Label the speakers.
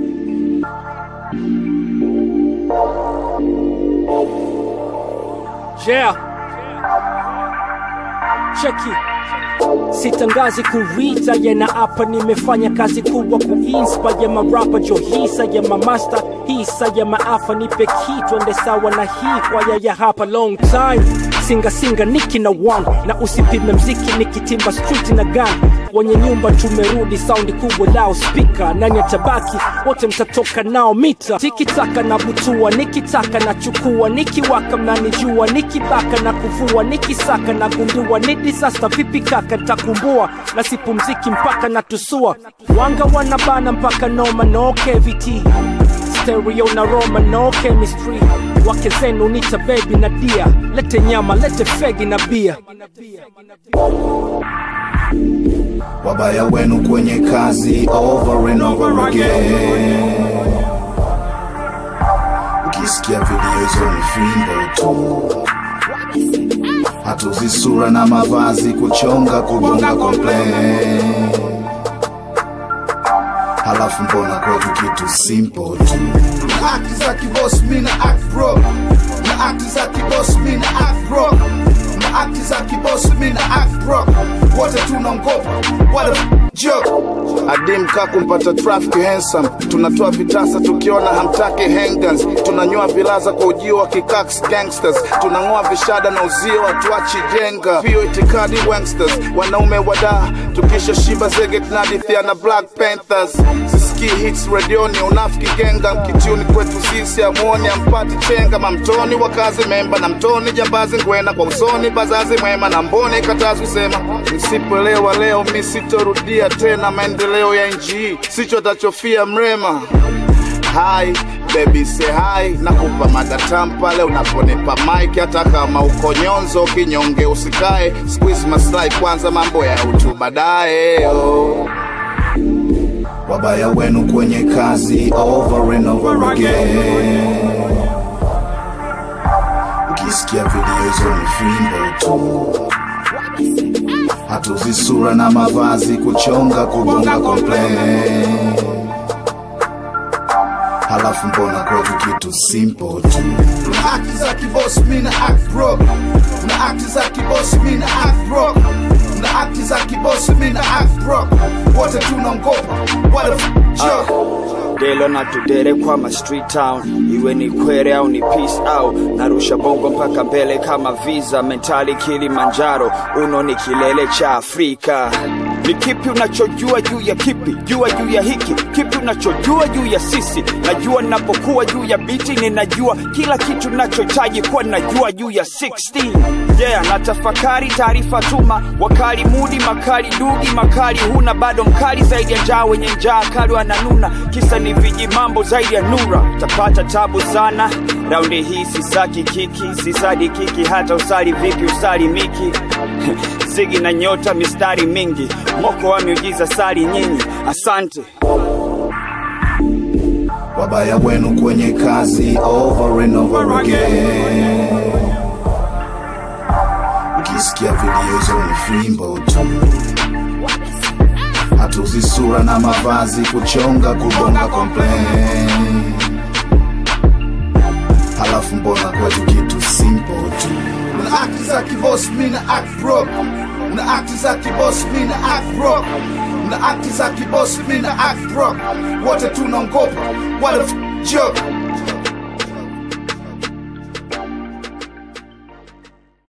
Speaker 1: Yeah. Cheki. Sitangazi kurita yana hapa nimefanya kazi kubwa kuinspire marapa jo hisa ya mamaster hisa ya maafa nipe kitu ende sawa na hii kwa ya hapa long time singa niki na one na usipime mziki nikitimba street na gun wenye nyumba tumerudi sound kubwa lao speaker nani atabaki wote mtatoka nao mita tikitaka na butua nikitaka na chukua nikiwaka mnanijua nikibaka na kuvua nikisaka na gundua ni disaster vipi kaka nitakumbua na sipumziki mpaka natusua wanga wanabana mpaka noma no cavity stereo na Roma no chemistry wake zenu nita baby na dia lete nyama lete fegi na bia
Speaker 2: wabaya wenu kwenye kazi over and over again ukisikia video hizo ni fimbo tu hatuzi sura na mavazi kuchonga kugonga complain halafu mbona kwetu kitu simple tu na act za kiboss mina act bro na act za kiboss mina act bro na act za kiboss mina act bro wote tunaongopa what a joke adim kakumpata traffic handsome tunatoa vitasa tukiona hamtake hangers tunanyoa vilaza kwa ujio wa kicks gangsters tunangoa vishada na uzio atuachi jenga pio itikadi gangsters wanaume wada tukisha shiba zege tunadithia na Black Panthers siski hits radioni unafiki genga mkitiuni kwetu sisi amuoni ampati chenga mamtoni wakazi memba na mtoni jambazi ngwena kwa usoni bazazi mwema na mbone katazi usema msipoelewa leo misitorudia tena maendeleo ya nchi sicho tachofia mrema hi baby say hi nakupa madatam pale unaponipa mic hata kama uko nyonzo kinyonge usikae squeeze maslahi kwanza mambo ya utu baadaye wabaya wenu kwenye kazi over and over again ukisikia video hizo ni fimbo tu hatuzi sura na mavazi kuchonga kugonga complain halafu mbona kwetu kitu simple tu na act za kiboss mina act bro na act za kiboss mina act bro na act za kiboss mina act bro wote tunaongopa what a joke
Speaker 3: Delo na tudere kwa ma street town iwe ni kwere au ni peace out narusha bongo mpaka mbele kama visa mentali Kilimanjaro uno ni kilele cha Afrika ni kipi unachojua juu ya kipi jua juu ya hiki kipi unachojua juu ya sisi najua ninapokuwa juu ya biti ninajua kila kitu ninachohitaji kwa najua juu ya 16 yeah natafakari taarifa tuma wakali mudi makali dugi makali huna bado mkali zaidi ya njaa wenye njaa kali wananuna kisa ni viji mambo zaidi ya nura tapata tabu sana raundi hii sisaki kiki sisadi kiki hata usali vipi usali miki zigi na nyota mistari mingi moko wa miujiza sali nyinyi asante
Speaker 2: wabaya wenu kwenye kazi over and over again ukisikia video hizo ni fimbo tu hatuzi sura na mavazi kuchonga kugonga complain halafu mbona kwetu kitu simple tu na act za kiboss mina act bro na act za kiboss mina act bro na act za kiboss mina act bro wote tunaongopa what a joke